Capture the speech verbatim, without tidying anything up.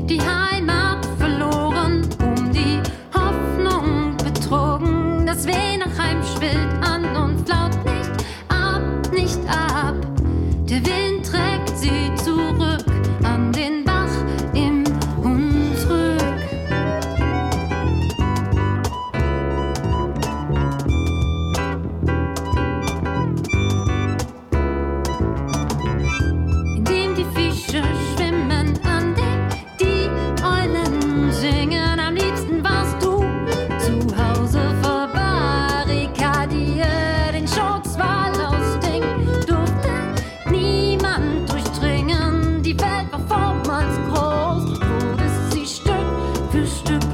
die Heimat verloren, um die Hoffnung betrogen. Das Weh nach Heim schwillt an und flaut nicht ab, nicht ab. Der Wind trägt sie zurück an den Bach im Hunsrück. In dem die Fische schwimmen, an dem die Eulen singen. Am liebsten warst du zu Hause verbarrikadiert. Den Schutzwall aus Ding durfte niemand durchdringen. Die Welt war vormals groß, wurde sie Stück für Stück